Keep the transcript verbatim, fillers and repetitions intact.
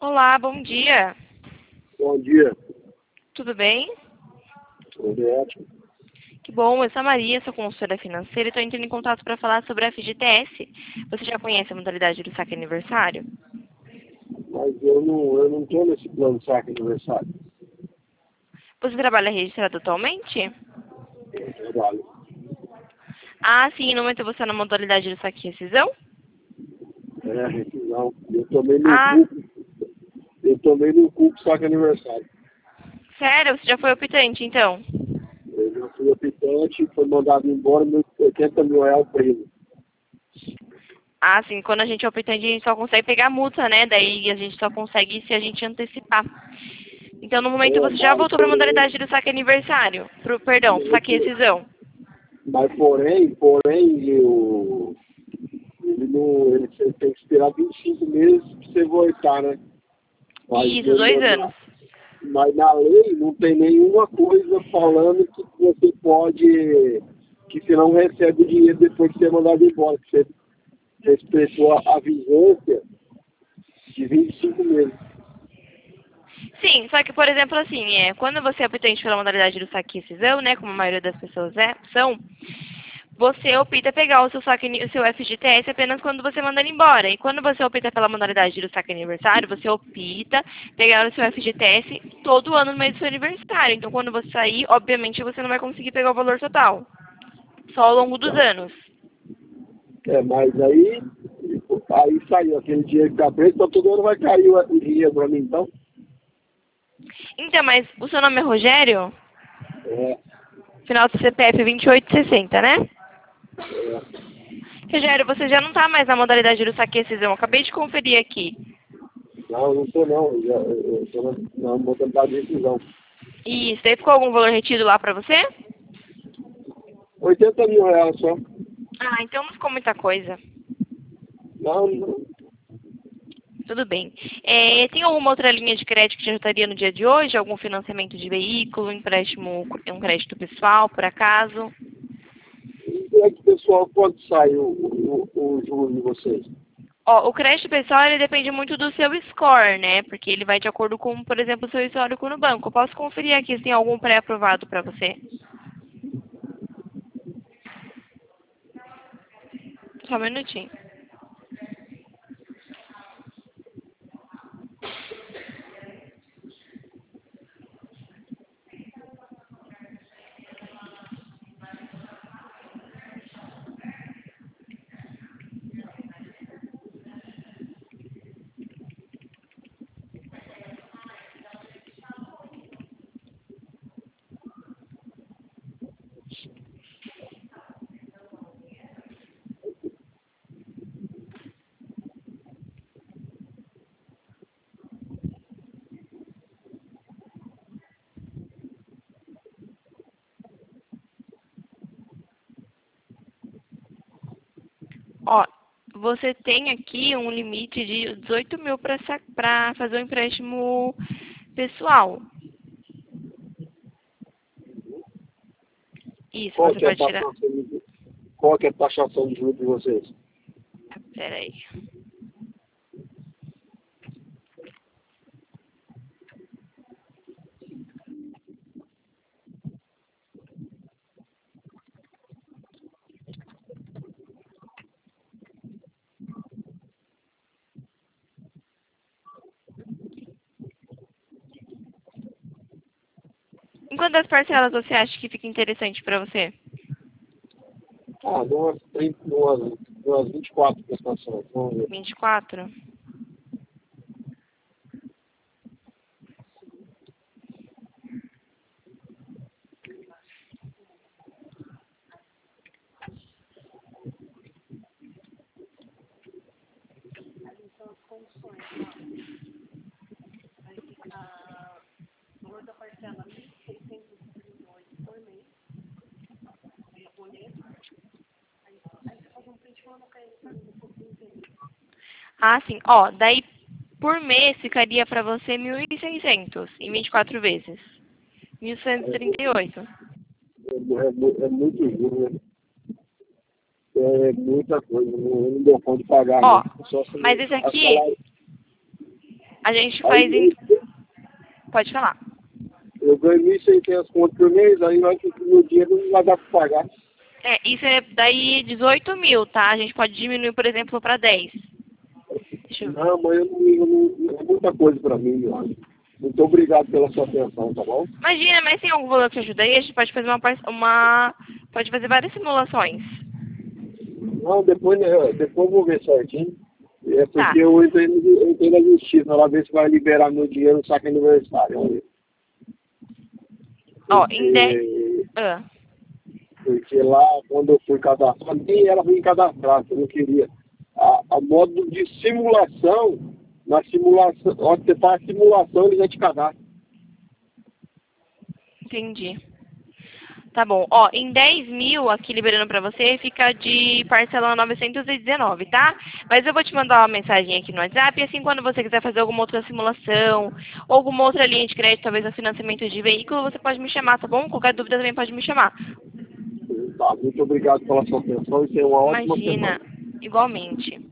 Olá, bom dia. Bom dia. Tudo bem? Tudo ótimo. Que bom, eu sou a Maria, sou consultora financeira e estou entrando em contato para falar sobre a F G T S. Você já conhece a modalidade do saque aniversário? Mas eu não eu não estou nesse plano de saque aniversário. Você trabalha registrado atualmente? Eu trabalho. Ah, sim, no momento você está na modalidade do saque e rescisão? É, rescisão. Eu tomei no Ah, cu. Eu tomei no cu pro saque aniversário. sério? Você já foi optante, então? Eu já fui optante, foi mandado embora, meu oitenta mil reais preso. Ah, sim, quando a gente é optante, a gente só consegue pegar a multa, né? Daí a gente só consegue se a gente antecipar. Então, no momento, É, você já mas voltou para a porém, modalidade do saque aniversário? Pro, perdão, pro saque e rescisão. mas porém, porém, eu, ele não, ele você tem que esperar vinte e cinco meses para você voltar, né? Mas, Isso, no- dois no- anos. na, mas na lei não tem nenhuma coisa falando que você pode, que você não recebe o dinheiro depois de ser mandado embora, que você respeitou a, a vigência de vinte e cinco meses. Sim, só que, por exemplo, assim, é, quando você é optante pela modalidade do saque e rescisão, né, como a maioria das pessoas é, são, você opta pegar o seu, saque, o seu F G T S apenas quando você manda ele embora. E quando você opta pela modalidade do saque aniversário, você opta pegar o seu F G T S todo ano no mês do seu aniversário. Então, quando você sair, obviamente, você não vai conseguir pegar o valor total, só ao longo dos anos. É, mas aí, aí saiu aquele dinheiro que tá preso, então todo ano vai cair o, o dinheiro para mim, então. Então, mas o seu nome é Rogério? É, Final do C P F vinte e oito sessenta, né? é. Rogério, você já não está mais na modalidade do saque e rescisão. Acabei de conferir aqui. Não, não tô não, eu, já, eu, eu tô na, na modalidade de rescisão. E daí ficou algum valor retido lá pra você? oitenta mil reais só. Ah, então não ficou muita coisa. Não, não. Tudo bem. É, tem alguma outra linha de crédito que te ajudaria no dia de hoje? Algum financiamento de veículo, empréstimo, um crédito pessoal, por acaso? Como é que o pessoal pode sair o, o, o juro de vocês? Ó, o crédito pessoal, ele depende muito do seu score, né? Porque ele vai de acordo com, por exemplo, o seu histórico no banco. Eu posso conferir aqui se tem algum pré-aprovado para você. Só um minutinho. Ó, você tem aqui um limite de dezoito mil para fazer um empréstimo pessoal. Isso, Qual você que é a pode tirar. taxação de, qual que é a taxação de juros de vocês? Peraí. Em quantas parcelas você acha que fica interessante para você? Ah, umas, trinta, umas, umas vinte e quatro prestações. Vamos ver. vinte e quatro? Ah, sim. Ó, daí por mês ficaria para você mil e seiscentos em vinte e quatro vezes. mil cento e trinta e oito. É, é, mu- é muito juro, né? É muita coisa, não, eu não dou conta de pagar, Ó, não. Só mas se esse a aqui, salário. A gente faz em... Pode falar. Eu ganho mil e seiscentos conto por mês, aí eu acho que no dinheiro não vai dar para pagar. É, isso é daí dezoito mil, tá? A gente pode diminuir, por exemplo, para dez. Deixa eu ver. Não, mas eu não, eu não, é muita coisa para mim, eu acho. Muito obrigado pela sua atenção, tá bom? Imagina, mas tem algum valor que ajuda aí? A gente pode fazer uma, par- uma... Pode fazer várias simulações. Não, depois, né, depois eu vou ver certinho. É porque Tá. eu entrei, no- eu entrei na justiça, lá ver se vai liberar meu dinheiro no saque aniversário. Vamos ver. Ó, em dez... Porque, Ah, porque lá, quando eu fui cadastrar, nem era ruim cadastrar, eu não queria. A, a modo de simulação, na simulação, na hora que você faz a simulação, ele já te cadastra. entendi. Tá bom. Ó, em dez mil aqui liberando pra você, fica de parcela novecentos e dezenove, tá? Mas eu vou te mandar uma mensagem aqui no WhatsApp, e assim quando você quiser fazer alguma outra simulação, ou alguma outra linha de crédito, talvez a financiamento de veículo, você pode me chamar, tá bom? Qualquer dúvida também pode me chamar. Tá, muito obrigado pela sua atenção e tenha uma ótima Imagina, semana. igualmente.